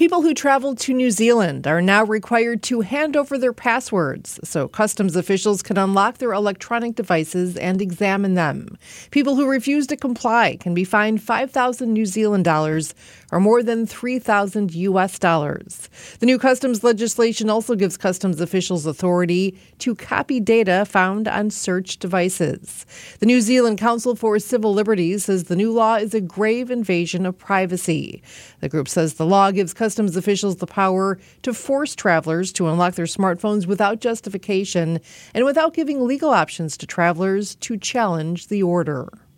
People who travel to New Zealand are now required to hand over their passwords so customs officials can unlock their electronic devices and examine them. People who refuse to comply can be fined 5,000 New Zealand dollars or more than 3,000 US dollars. The new customs legislation also gives customs officials authority to copy data found on search devices. The New Zealand Council for Civil Liberties says the new law is a grave invasion of privacy. The group says the law gives customs officials the power to force travelers to unlock their smartphones without justification and without giving legal options to travelers to challenge the order.